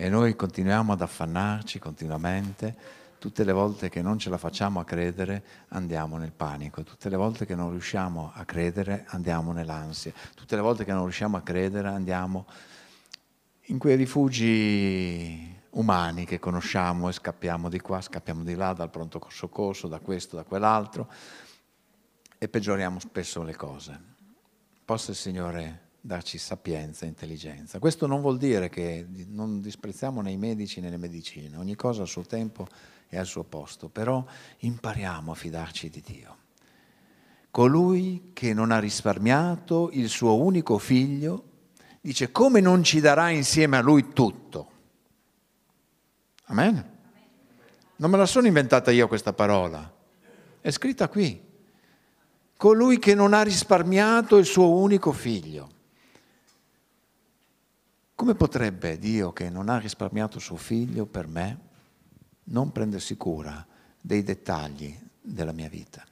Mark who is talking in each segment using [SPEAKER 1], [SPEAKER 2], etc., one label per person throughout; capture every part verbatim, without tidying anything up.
[SPEAKER 1] E noi continuiamo ad affannarci continuamente. Tutte le volte che non ce la facciamo a credere andiamo nel panico, tutte le volte che non riusciamo a credere andiamo nell'ansia, tutte le volte che non riusciamo a credere andiamo in quei rifugi umani che conosciamo e scappiamo di qua, scappiamo di là, dal pronto soccorso, da questo, da quell'altro, e peggioriamo spesso le cose. Possa il Signore darci sapienza e intelligenza. Questo non vuol dire che non disprezziamo né i medici né le medicine, ogni cosa al suo tempo e al suo posto, però impariamo a fidarci di Dio. Colui che non ha risparmiato il suo unico figlio, dice, come non ci darà insieme a lui tutto? Amen? Non me la sono inventata io questa parola, è scritta qui. Colui che non ha risparmiato il suo unico figlio. Come potrebbe Dio, che non ha risparmiato suo figlio per me, non prendersi cura dei dettagli della mia vita?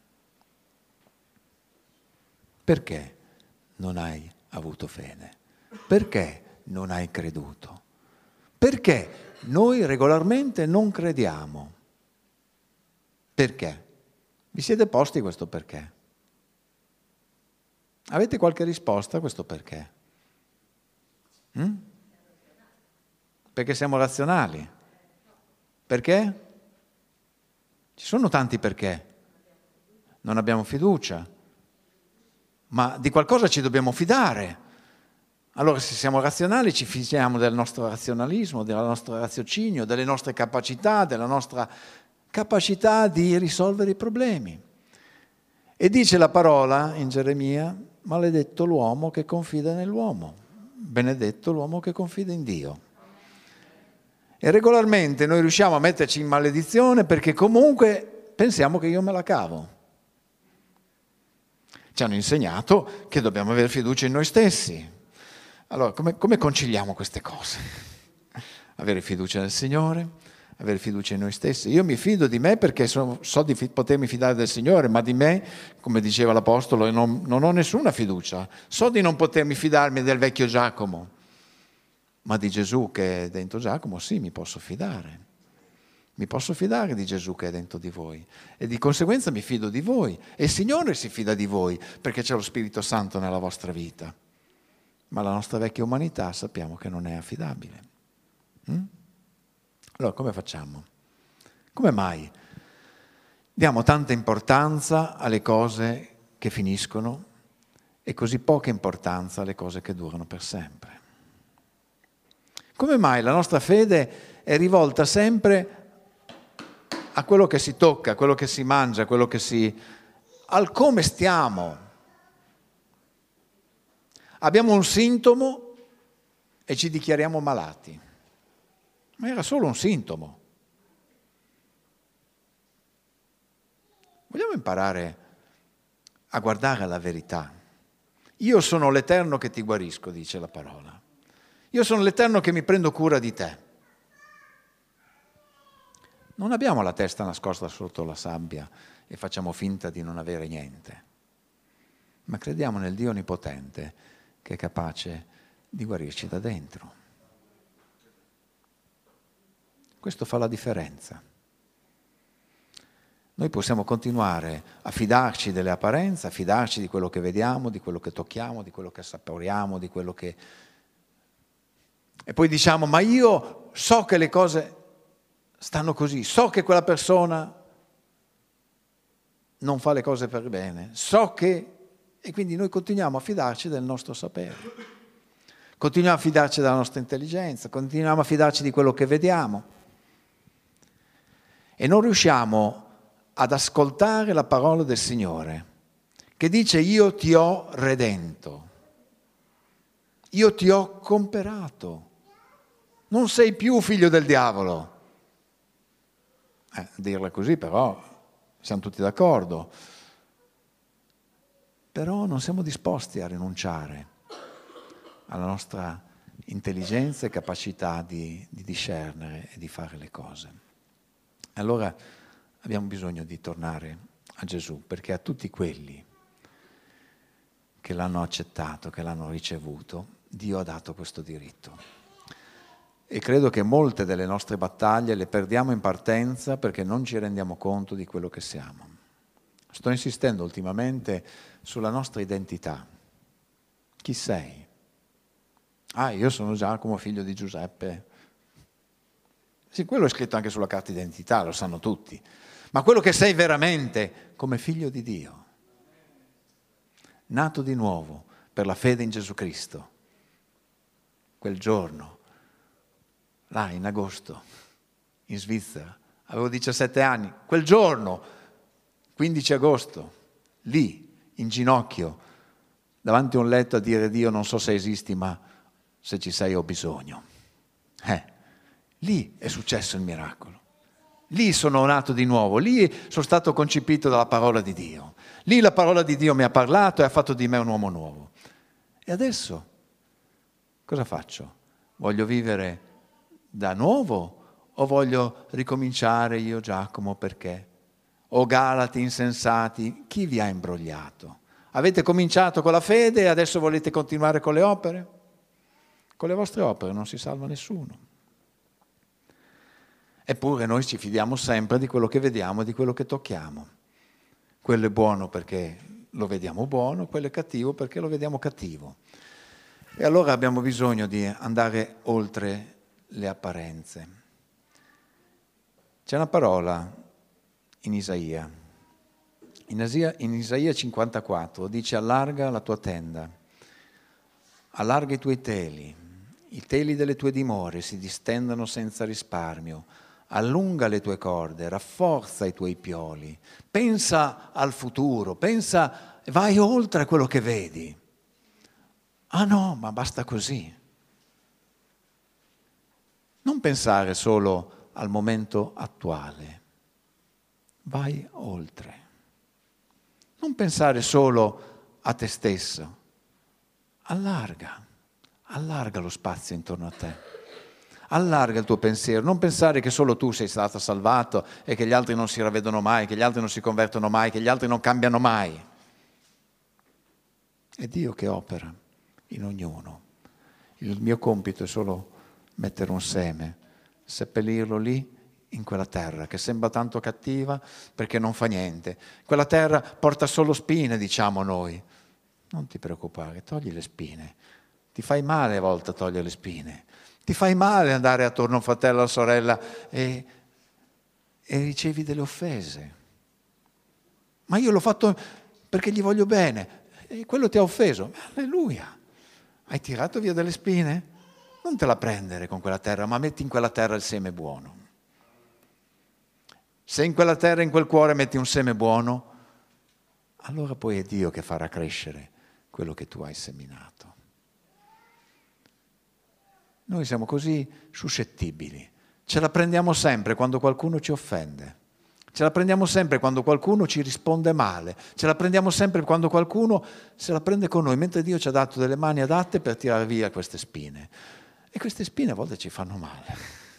[SPEAKER 1] Perché non hai avuto fede? Perché non hai creduto? Perché noi regolarmente non crediamo? Perché? Vi siete posti questo perché? Avete qualche risposta a questo perché? Mm? Perché siamo razionali? Perché? Ci sono tanti perché. Non abbiamo fiducia, ma di qualcosa ci dobbiamo fidare. Allora se siamo razionali ci fidiamo del nostro razionalismo, del nostro raziocinio, delle nostre capacità, della nostra capacità di risolvere i problemi. E dice la parola in Geremia, maledetto l'uomo che confida nell'uomo, benedetto l'uomo che confida in Dio. E regolarmente noi riusciamo a metterci in maledizione perché comunque pensiamo che io me la cavo. Ci hanno insegnato che dobbiamo avere fiducia in noi stessi. Allora, come, come conciliamo queste cose? Avere fiducia nel Signore, avere fiducia in noi stessi. Io mi fido di me perché so, so di fi- potermi fidare del Signore, ma di me, come diceva l'Apostolo, non, non ho nessuna fiducia. So di non potermi fidarmi del vecchio Giacomo. Ma di Gesù che è dentro Giacomo, sì, mi posso fidare. Mi posso fidare di Gesù che è dentro di voi. E di conseguenza mi fido di voi. E il Signore si fida di voi, perché c'è lo Spirito Santo nella vostra vita. Ma la nostra vecchia umanità sappiamo che non è affidabile. Mm? Allora, come facciamo? Come mai diamo tanta importanza alle cose che finiscono e così poca importanza alle cose che durano per sempre? Come mai la nostra fede è rivolta sempre a quello che si tocca, a quello che si mangia, a quello che si... al come stiamo? Abbiamo un sintomo e ci dichiariamo malati. Ma era solo un sintomo. Vogliamo imparare a guardare la verità. Io sono l'Eterno che ti guarisco, dice la parola. Io sono l'Eterno che mi prendo cura di te. Non abbiamo la testa nascosta sotto la sabbia e facciamo finta di non avere niente, ma crediamo nel Dio Onnipotente che è capace di guarirci da dentro. Questo fa la differenza. Noi possiamo continuare a fidarci delle apparenze, a fidarci di quello che vediamo, di quello che tocchiamo, di quello che assaporiamo, di quello che... E poi diciamo, ma io so che le cose stanno così, so che quella persona non fa le cose per bene, so che... E quindi noi continuiamo a fidarci del nostro sapere, continuiamo a fidarci della nostra intelligenza, continuiamo a fidarci di quello che vediamo e non riusciamo ad ascoltare la parola del Signore che dice io ti ho redento, io ti ho comperato. Non sei più figlio del diavolo. Eh, dirla così però siamo tutti d'accordo. Però non siamo disposti a rinunciare alla nostra intelligenza e capacità di, di discernere e di fare le cose. Allora abbiamo bisogno di tornare a Gesù, perché a tutti quelli che l'hanno accettato, che l'hanno ricevuto, Dio ha dato questo diritto. E credo che molte delle nostre battaglie le perdiamo in partenza perché non ci rendiamo conto di quello che siamo. Sto insistendo ultimamente sulla nostra identità. Chi sei? Ah, io sono Giacomo, figlio di Giuseppe. Sì, quello è scritto anche sulla carta d'identità, lo sanno tutti. Ma quello che sei veramente come figlio di Dio, nato di nuovo per la fede in Gesù Cristo, quel giorno, là in agosto, in Svizzera, avevo diciassette anni, quel giorno, quindici agosto, lì, in ginocchio, davanti a un letto a dire: Dio, non so se esisti, ma se ci sei ho bisogno. Eh, lì è successo il miracolo. Lì sono nato di nuovo, lì sono stato concepito dalla parola di Dio. Lì la parola di Dio mi ha parlato e ha fatto di me un uomo nuovo. E adesso cosa faccio? Voglio vivere da nuovo o voglio ricominciare io, Giacomo, perché? O Galati insensati, chi vi ha imbrogliato? Avete cominciato con la fede e adesso volete continuare con le opere? Con le vostre opere non si salva nessuno. Eppure noi ci fidiamo sempre di quello che vediamo e di quello che tocchiamo. Quello è buono perché lo vediamo buono, quello è cattivo perché lo vediamo cattivo. E allora abbiamo bisogno di andare oltre le apparenze. C'è una parola in Isaia. In Isaia, in Isaia cinquantaquattro dice: allarga la tua tenda, allarga i tuoi teli, i teli delle tue dimore si distendono senza risparmio. Allunga le tue corde, rafforza i tuoi pioli, pensa al futuro, pensa, vai oltre a quello che vedi. Ah no, ma basta così. Non pensare solo al momento attuale, vai oltre. Non pensare solo a te stesso, allarga, allarga lo spazio intorno a te. Allarga il tuo pensiero, non pensare che solo tu sei stato salvato e che gli altri non si ravvedono mai, che gli altri non si convertono mai, che gli altri non cambiano mai. È Dio che opera in ognuno. Il mio compito è solo mettere un seme, seppellirlo lì in quella terra che sembra tanto cattiva perché non fa niente. Quella terra porta solo spine, diciamo noi. Non ti preoccupare, togli le spine. Ti fai male a volte a togliere le spine. Ti fai male andare attorno a un fratello o a una sorella e, e ricevi delle offese. Ma io l'ho fatto perché gli voglio bene e quello ti ha offeso. Alleluia! Hai tirato via delle spine? Non te la prendere con quella terra, ma metti in quella terra il seme buono. Se in quella terra, in quel cuore metti un seme buono, allora poi è Dio che farà crescere quello che tu hai seminato. Noi siamo così suscettibili, ce la prendiamo sempre quando qualcuno ci offende, ce la prendiamo sempre quando qualcuno ci risponde male, ce la prendiamo sempre quando qualcuno se la prende con noi, mentre Dio ci ha dato delle mani adatte per tirare via queste spine. E queste spine a volte ci fanno male.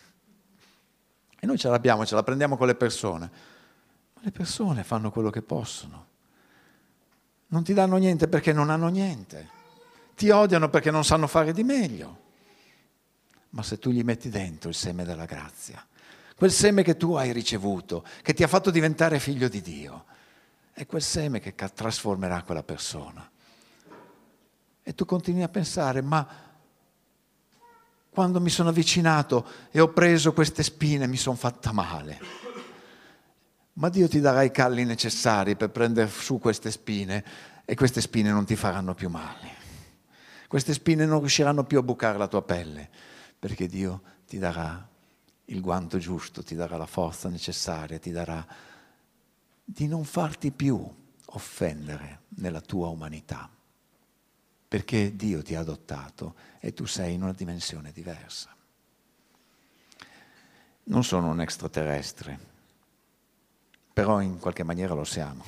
[SPEAKER 1] E noi ce l'abbiamo, ce la prendiamo con le persone, ma le persone fanno quello che possono. Non ti danno niente perché non hanno niente, ti odiano perché non sanno fare di meglio. Ma se tu gli metti dentro il seme della grazia, quel seme che tu hai ricevuto, che ti ha fatto diventare figlio di Dio, è quel seme che trasformerà quella persona. E tu continui a pensare, ma quando mi sono avvicinato e ho preso queste spine mi sono fatta male. Ma Dio ti darà i calli necessari per prendere su queste spine e queste spine non ti faranno più male. Queste spine non riusciranno più a bucare la tua pelle. Perché Dio ti darà il guanto giusto, ti darà la forza necessaria, ti darà di non farti più offendere nella tua umanità. Perché Dio ti ha adottato e tu sei in una dimensione diversa. Non sono un extraterrestre, però in qualche maniera lo siamo.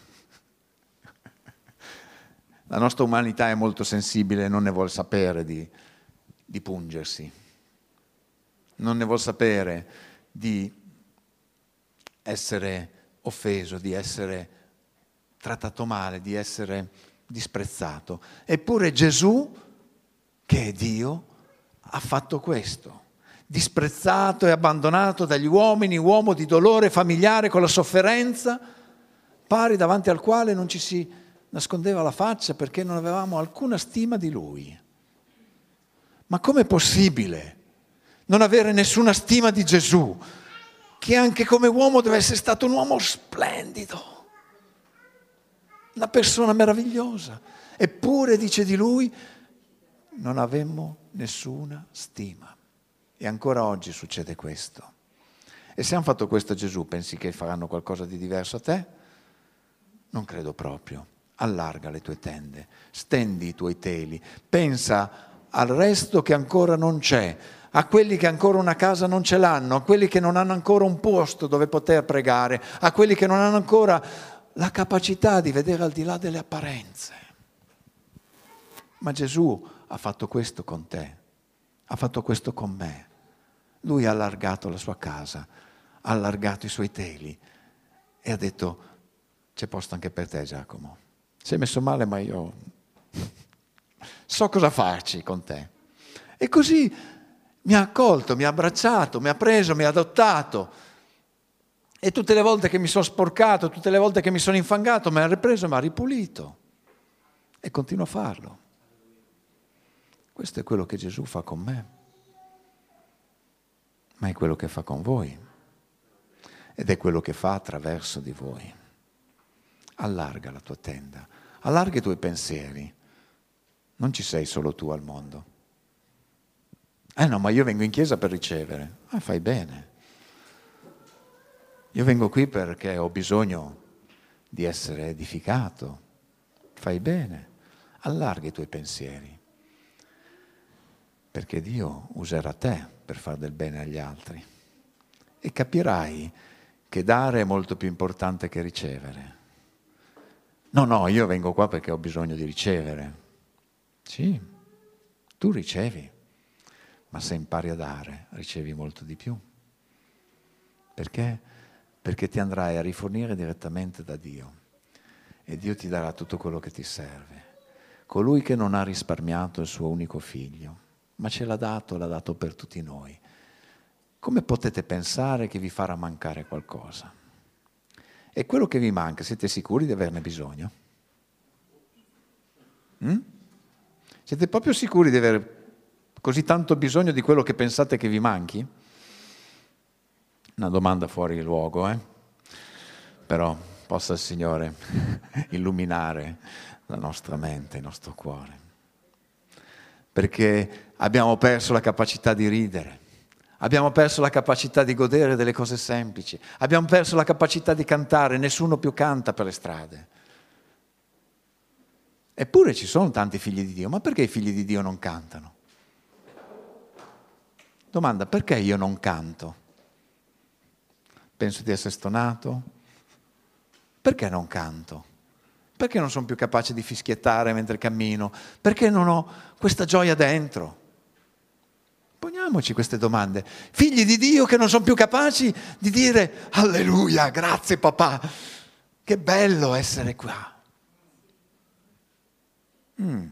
[SPEAKER 1] La nostra umanità è molto sensibile e non ne vuol sapere di, di pungersi. Non ne vuol sapere di essere offeso, di essere trattato male, di essere disprezzato. Eppure Gesù, che è Dio, ha fatto questo. disprezzato e abbandonato dagli uomini, uomo di dolore familiare con la sofferenza, pari davanti al quale non ci si nascondeva la faccia perché non avevamo alcuna stima di lui. Ma com'è possibile non avere nessuna stima di Gesù, che anche come uomo deve essere stato un uomo splendido, una persona meravigliosa? Eppure, dice di lui, non avemmo nessuna stima. E ancora oggi succede questo. E se hanno fatto questo a Gesù, pensi che faranno qualcosa di diverso a te? Non credo proprio. Allarga le tue tende, stendi i tuoi teli, pensa al resto che ancora non c'è, a quelli che ancora una casa non ce l'hanno, a quelli che non hanno ancora un posto dove poter pregare, a quelli che non hanno ancora la capacità di vedere al di là delle apparenze. Ma Gesù ha fatto questo con te, ha fatto questo con me. Lui ha allargato la sua casa, ha allargato i suoi teli e ha detto: c'è posto anche per te, Giacomo. Sei messo male, ma io so cosa farci con te. E così mi ha accolto, mi ha abbracciato, mi ha preso, mi ha adottato. E tutte le volte che mi sono sporcato, tutte le volte che mi sono infangato, mi ha ripreso, mi ha ripulito. E continua a farlo. Questo è quello che Gesù fa con me, ma è quello che fa con voi. Ed è quello che fa attraverso di voi. Allarga la tua tenda, allarga i tuoi pensieri. Non ci sei solo tu al mondo. Eh no, ma io vengo in chiesa per ricevere. Ah, fai bene. Io vengo qui perché ho bisogno di essere edificato. Fai bene. Allarga i tuoi pensieri. Perché Dio userà te per fare del bene agli altri. E capirai che dare è molto più importante che ricevere. No, no, io vengo qua perché ho bisogno di ricevere. Sì, tu ricevi, ma se impari a dare, ricevi molto di più. Perché? Perché ti andrai a rifornire direttamente da Dio e Dio ti darà tutto quello che ti serve. Colui che non ha risparmiato il suo unico figlio, ma ce l'ha dato, l'ha dato per tutti noi. Come potete pensare che vi farà mancare qualcosa? E quello che vi manca, siete sicuri di averne bisogno? Mm? Siete proprio sicuri di avere così tanto bisogno di quello che pensate che vi manchi? Una domanda fuori luogo, eh? Però possa il Signore illuminare la nostra mente, il nostro cuore. Perché abbiamo perso la capacità di ridere. Abbiamo perso la capacità di godere delle cose semplici. Abbiamo perso la capacità di cantare. Nessuno più canta per le strade. Eppure ci sono tanti figli di Dio. Ma perché i figli di Dio non cantano? Domanda: perché io non canto? Penso di essere stonato? Perché non canto? Perché non sono più capace di fischiettare mentre cammino? Perché non ho questa gioia dentro? Poniamoci queste domande. Figli di Dio che non sono più capaci di dire alleluia, grazie papà, che bello essere qua. Mm.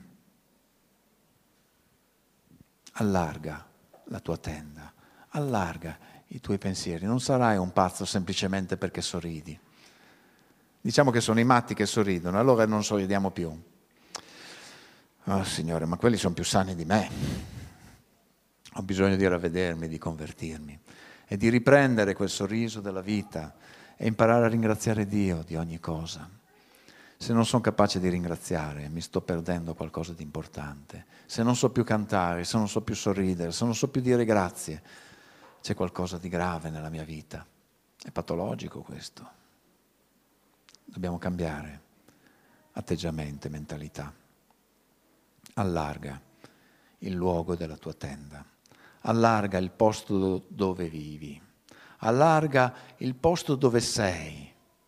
[SPEAKER 1] Allarga la tua tenda, allarga i tuoi pensieri. Non sarai un pazzo semplicemente perché sorridi. Diciamo che sono i matti che sorridono, allora non sorridiamo più. Oh Signore, ma quelli sono più sani di me. Ho bisogno di ravvedermi, di convertirmi e di riprendere quel sorriso della vita e imparare a ringraziare Dio di ogni cosa. Se non sono capace di ringraziare, mi sto perdendo qualcosa di importante. Se non so più cantare, se non so più sorridere, se non so più dire grazie, c'è qualcosa di grave nella mia vita. È patologico questo. Dobbiamo cambiare atteggiamento e mentalità. Allarga il luogo della tua tenda. Allarga il posto dove vivi. Allarga il posto dove sei.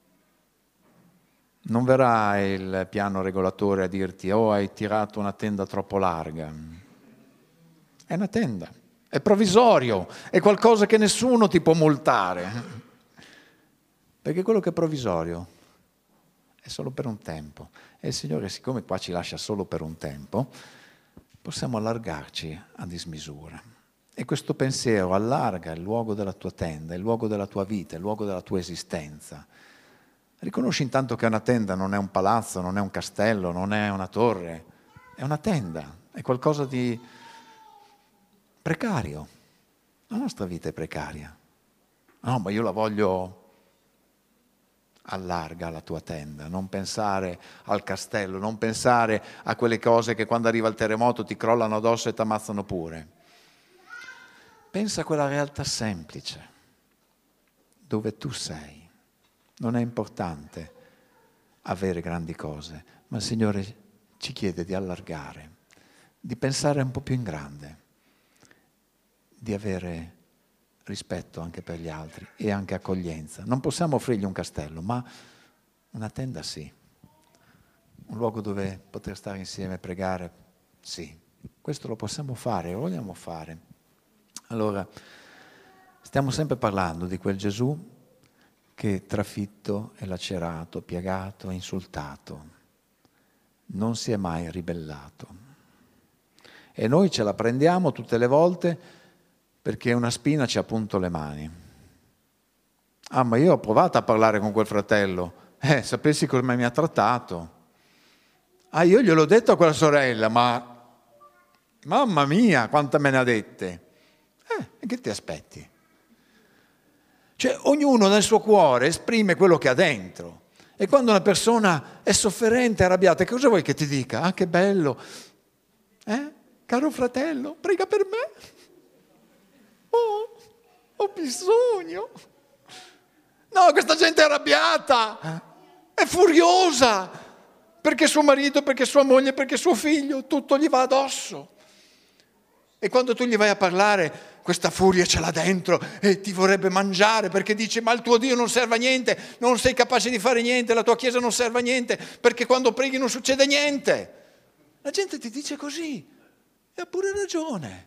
[SPEAKER 1] Non verrà il piano regolatore a dirti: oh, hai tirato una tenda troppo larga. È una tenda, è provvisorio, è qualcosa che nessuno ti può multare. Perché quello che è provvisorio è solo per un tempo. E il Signore, siccome qua ci lascia solo per un tempo, possiamo allargarci a dismisura. E questo pensiero allarga il luogo della tua tenda, il luogo della tua vita, il luogo della tua esistenza. Riconosci intanto che una tenda non è un palazzo, non è un castello, non è una torre, è una tenda, è qualcosa di precario. La nostra vita è precaria. No, ma io la voglio... Allarga la tua tenda, non pensare al castello, non pensare a quelle cose che quando arriva il terremoto ti crollano addosso e ti ammazzano pure. Pensa a quella realtà semplice, dove tu sei. Non è importante avere grandi cose, ma il Signore ci chiede di allargare, di pensare un po' più in grande, di avere rispetto anche per gli altri e anche accoglienza. Non possiamo offrirgli un castello, ma una tenda sì. Un luogo dove poter stare insieme e pregare, sì. Questo lo possiamo fare, lo vogliamo fare. Allora, stiamo sempre parlando di quel Gesù che trafitto e lacerato, piegato e insultato, non si è mai ribellato. E noi ce la prendiamo tutte le volte perché una spina ci ha punto le mani. Ah, ma io ho provato a parlare con quel fratello, eh, sapessi come mi ha trattato. Ah, io gliel'ho detto a quella sorella, ma mamma mia, quanta me ne ha dette. Eh, e che ti aspetti? Cioè, ognuno nel suo cuore esprime quello che ha dentro. E quando una persona è sofferente, arrabbiata, cosa vuoi che ti dica? Ah, che bello. Eh? Caro fratello, prega per me. Oh, ho bisogno. No, questa gente è arrabbiata, è furiosa, perché suo marito, perché sua moglie, perché suo figlio, tutto gli va addosso. E quando tu gli vai a parlare, questa furia ce l'ha dentro e ti vorrebbe mangiare perché dice ma il tuo Dio non serve a niente, non sei capace di fare niente, la tua Chiesa non serve a niente, perché quando preghi non succede niente. La gente ti dice così e ha pure ragione.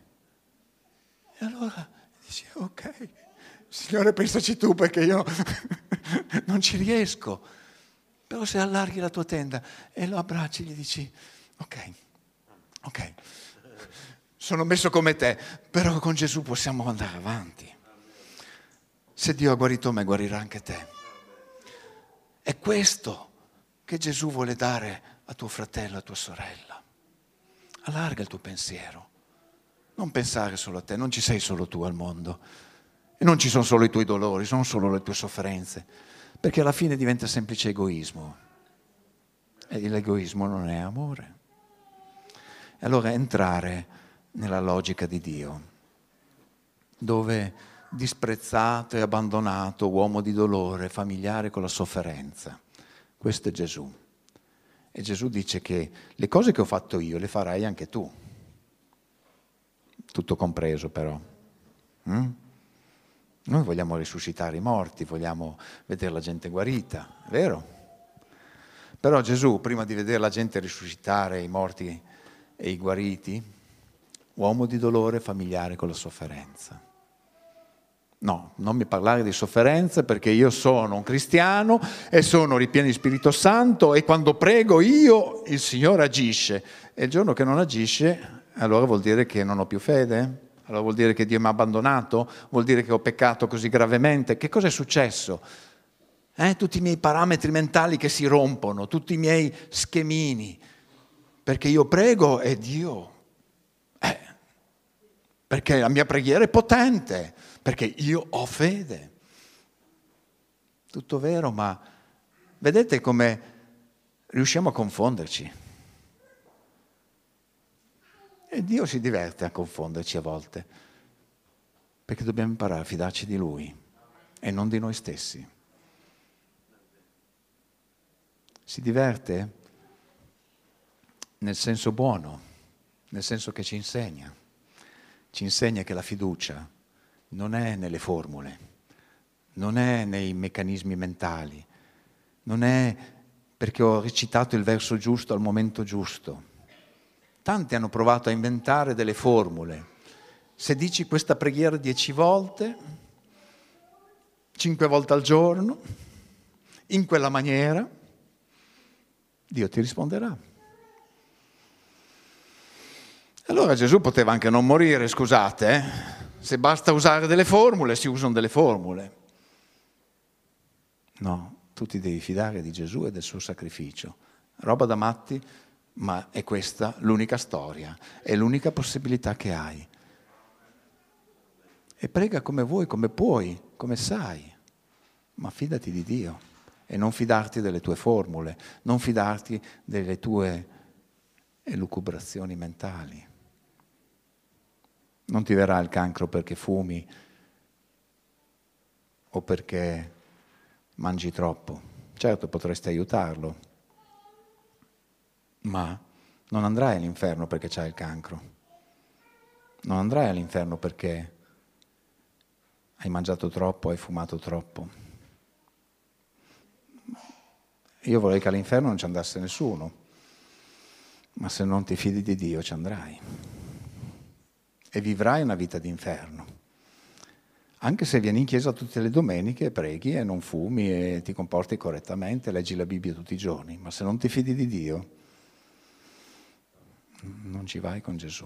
[SPEAKER 1] E allora dici, ok, Signore pensaci tu perché io non ci riesco. Però se allarghi la tua tenda e lo abbracci e gli dici, ok, ok, sono messo come te, però con Gesù possiamo andare avanti. Se Dio ha guarito me, guarirà anche te. È questo che Gesù vuole dare a tuo fratello, a tua sorella. Allarga il tuo pensiero. Non pensare solo a te, non ci sei solo tu al mondo. E non ci sono solo i tuoi dolori, sono solo le tue sofferenze. Perché alla fine diventa semplice egoismo. E l'egoismo non è amore. E allora entrare nella logica di Dio, dove disprezzato e abbandonato, uomo di dolore, familiare con la sofferenza. Questo è Gesù. E Gesù dice che le cose che ho fatto io le farai anche tu. Tutto compreso però. Mm? Noi vogliamo risuscitare i morti, vogliamo vedere la gente guarita, è vero? Però Gesù, prima di vedere la gente risuscitare i morti e i guariti, uomo di dolore, familiare con la sofferenza. No, non mi parlare di sofferenza perché io sono un cristiano e sono ripieno di Spirito Santo e quando prego io il Signore agisce. E il giorno che non agisce, allora vuol dire che non ho più fede? Allora vuol dire che Dio mi ha abbandonato? Vuol dire che ho peccato così gravemente? Che cosa è successo? Eh, tutti i miei parametri mentali che si rompono, tutti i miei schemini. Perché io prego e Dio... Eh, perché la mia preghiera è potente, perché io ho fede. Tutto vero, ma vedete come riusciamo a confonderci. E Dio si diverte a confonderci a volte, perché dobbiamo imparare a fidarci di Lui e non di noi stessi. Si diverte nel senso buono, nel senso che ci insegna. Ci insegna che la fiducia non è nelle formule, non è nei meccanismi mentali, non è perché ho recitato il verso giusto al momento giusto. Tanti hanno provato a inventare delle formule. Se dici questa preghiera dieci volte, cinque volte al giorno, in quella maniera, Dio ti risponderà. Allora Gesù poteva anche non morire, scusate, eh? Se basta usare delle formule, si usano delle formule. No, tu ti devi fidare di Gesù e del suo sacrificio. Roba da matti, ma è questa l'unica storia, è l'unica possibilità che hai. E prega come vuoi, come puoi, come sai, ma fidati di Dio e non fidarti delle tue formule, non fidarti delle tue elucubrazioni mentali. Non ti verrà il cancro perché fumi o perché mangi troppo. Certo, potresti aiutarlo, ma non andrai all'inferno perché c'hai il cancro. Non andrai all'inferno perché hai mangiato troppo, hai fumato troppo. Io vorrei che all'inferno non ci andasse nessuno, ma se non ti fidi di Dio ci andrai e vivrai una vita d'inferno. Anche se vieni in chiesa tutte le domeniche, preghi e non fumi e ti comporti correttamente, leggi la Bibbia tutti i giorni, ma se non ti fidi di Dio, non ci vai con Gesù.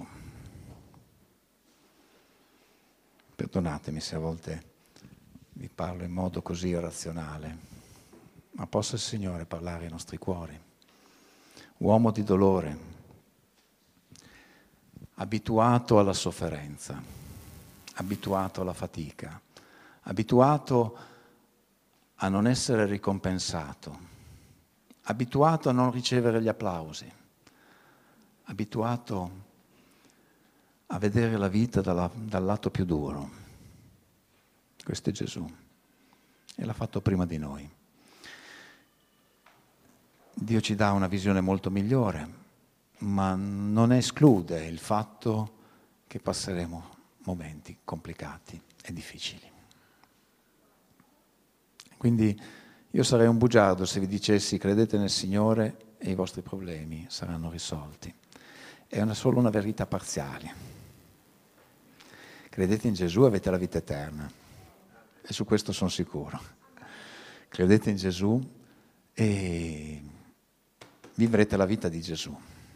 [SPEAKER 1] Perdonatemi se a volte vi parlo in modo così irrazionale, ma possa il Signore parlare ai nostri cuori. Uomo di dolore, abituato alla sofferenza, abituato alla fatica, abituato a non essere ricompensato, abituato a non ricevere gli applausi, abituato a vedere la vita dalla, dal lato più duro. Questo è Gesù e l'ha fatto prima di noi. Dio ci dà una visione molto migliore, ma non esclude il fatto che passeremo momenti complicati e difficili. Quindi io sarei un bugiardo se vi dicessi credete nel Signore e i vostri problemi saranno risolti. È una, solo una verità parziale. Credete in Gesù e avete la vita eterna. E su questo sono sicuro. Credete in Gesù e vivrete la vita di Gesù.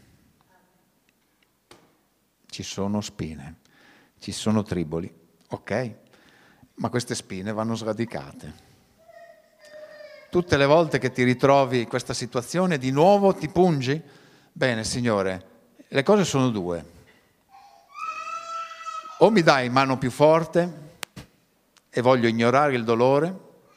[SPEAKER 1] Ci sono spine, ci sono triboli, ok? Ma queste spine vanno sradicate. Tutte le volte che ti ritrovi in questa situazione, di nuovo ti pungi? Bene, Signore, le cose sono due. O mi dai mano più forte e voglio ignorare il dolore,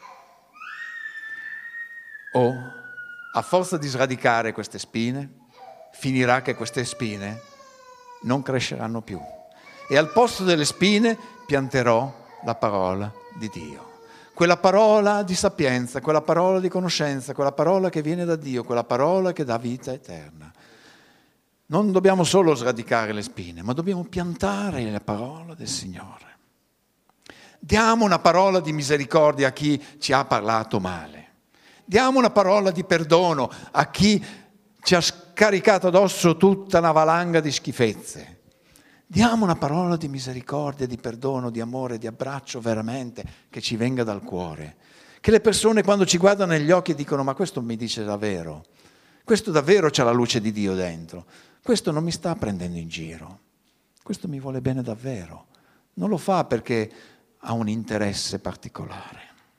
[SPEAKER 1] o a forza di sradicare queste spine, finirà che queste spine non cresceranno più. E al posto delle spine pianterò la parola di Dio. Quella parola di sapienza, quella parola di conoscenza, quella parola che viene da Dio, quella parola che dà vita eterna. Non dobbiamo solo sradicare le spine, ma dobbiamo piantare la parola del Signore. Diamo una parola di misericordia a chi ci ha parlato male. Diamo una parola di perdono a chi ci ha scaricato addosso tutta una valanga di schifezze. Diamo una parola di misericordia, di perdono, di amore, di abbraccio veramente che ci venga dal cuore. Che le persone quando ci guardano negli occhi dicono ma questo mi dice davvero, questo davvero c'ha la luce di Dio dentro, questo non mi sta prendendo in giro, questo mi vuole bene davvero. Non lo fa perché ha un interesse particolare.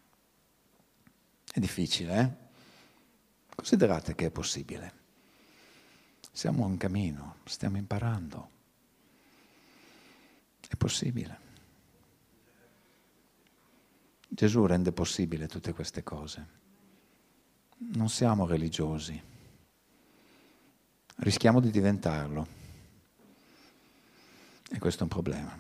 [SPEAKER 1] È difficile, eh? Considerate che è possibile. Siamo in cammino, stiamo imparando. È possibile. Gesù rende possibile tutte queste cose. Non siamo religiosi. Rischiamo di diventarlo. E questo è un problema.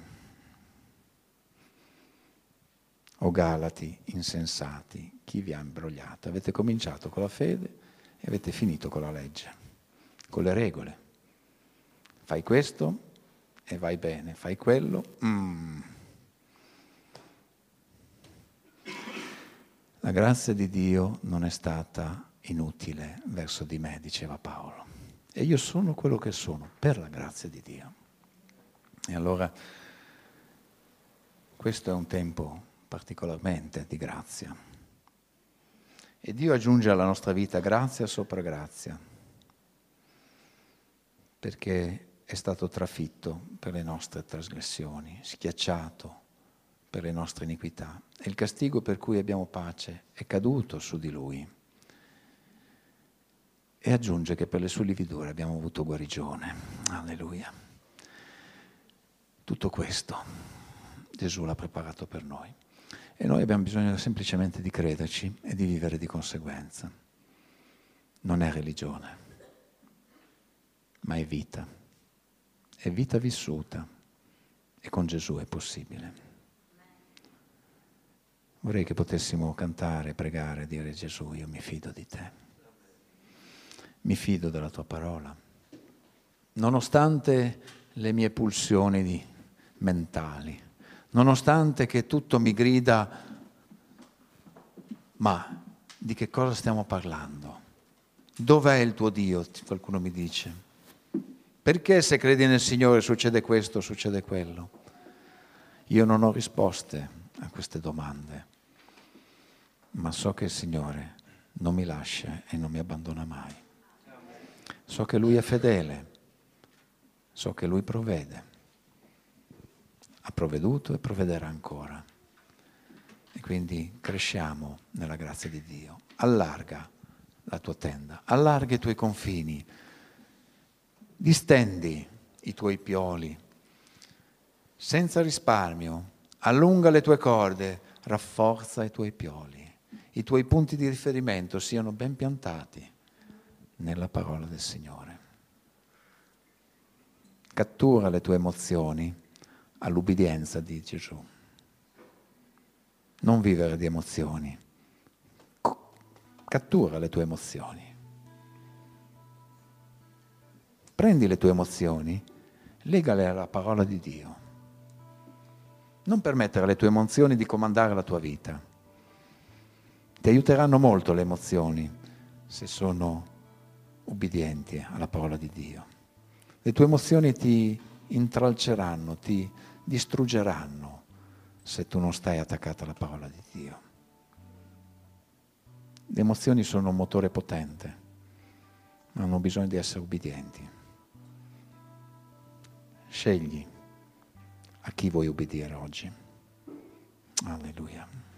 [SPEAKER 1] O Galati, insensati, chi vi ha imbrogliato? Avete cominciato con la fede e avete finito con la legge, con le regole. Fai questo e vai bene, fai quello. Mm. La grazia di Dio non è stata inutile verso di me, diceva Paolo. E io sono quello che sono per la grazia di Dio. E allora questo è un tempo particolarmente di grazia. E Dio aggiunge alla nostra vita grazia sopra grazia, perché è stato trafitto per le nostre trasgressioni, schiacciato per le nostre iniquità, e il castigo per cui abbiamo pace è caduto su di lui. E aggiunge che per le sue lividure abbiamo avuto guarigione. Alleluia. Tutto questo Gesù l'ha preparato per noi. E noi abbiamo bisogno semplicemente di crederci e di vivere di conseguenza. Non è religione, ma è vita. È vita vissuta. E con Gesù è possibile. Vorrei che potessimo cantare, pregare, dire: Gesù, io mi fido di te. Mi fido della tua parola, nonostante le mie pulsioni di, mentali, nonostante che tutto mi grida, ma di che cosa stiamo parlando? Dov'è il tuo Dio? Qualcuno mi dice. Perché se credi nel Signore succede questo, succede quello? Io non ho risposte a queste domande, ma so che il Signore non mi lascia e non mi abbandona mai. So che Lui è fedele, so che Lui provvede, ha provveduto e provvederà ancora. E quindi cresciamo nella grazia di Dio. Allarga la tua tenda, allarga i tuoi confini, distendi i tuoi pioli, senza risparmio, allunga le tue corde, rafforza i tuoi pioli, i tuoi punti di riferimento siano ben piantati nella parola del Signore. Cattura le tue emozioni all'ubbidienza di Gesù. Non vivere di emozioni. Cattura le tue emozioni. Prendi le tue emozioni, legale alla parola di Dio. Non permettere alle tue emozioni di comandare la tua vita. Ti aiuteranno molto le emozioni se sono ubbidienti alla parola di Dio. Le tue emozioni ti intralceranno, ti distruggeranno se tu non stai attaccato alla parola di Dio. Le emozioni sono un motore potente, ma hanno bisogno di essere ubbidienti. Scegli a chi vuoi ubbidire oggi. Alleluia.